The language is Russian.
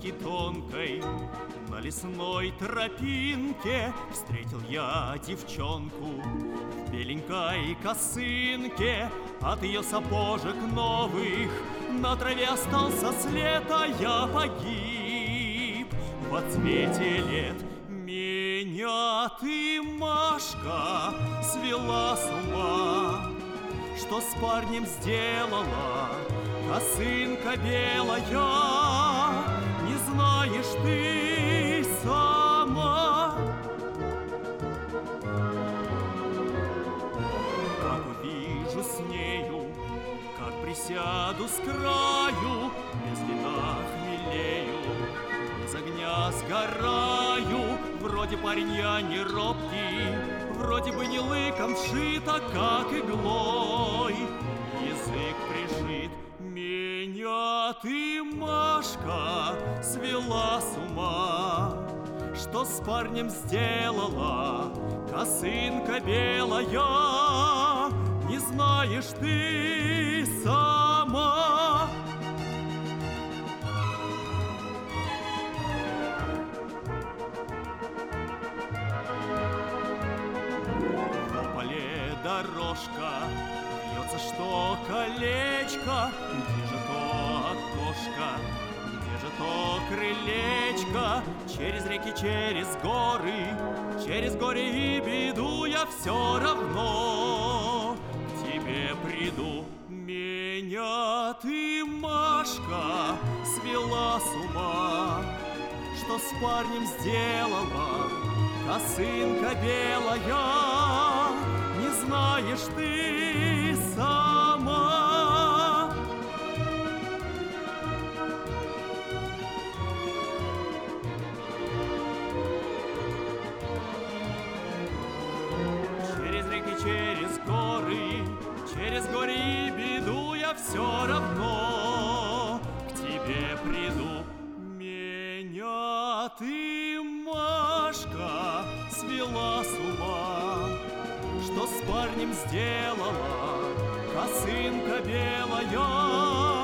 нитки тонкой. На лесной тропинке встретил я девчонку в беленькой косынке. От ее сапожек новых на траве остался след, а я погиб в отцвете лет. Меня ты, Машка, свела с ума. Что с парнем сделала косынка белая, не знаешь ты сама. Как увижу с нею, как присяду с краю, без вина хмелею, без огня сгораю. Вроде парень я не робкий, вроде бы не лыком шит, а как иглой язык пришит. Меня ты, Машка, свела с ума. Что с парнем сделала косынка белая, не знаешь ты сама. Дорожка, вьется что колечко, где же то окошко, где же то крылечко? Через реки, через горе и беду я все равно к тебе приду. Меня ты, Машка, свела с ума. Что с парнем сделала косынка белая, не знаешь ты сама. Через реки, через горе и беду я все равно к тебе приду. Меня ты, Машка, свела с ума. Что с парнем сделала косынка белая,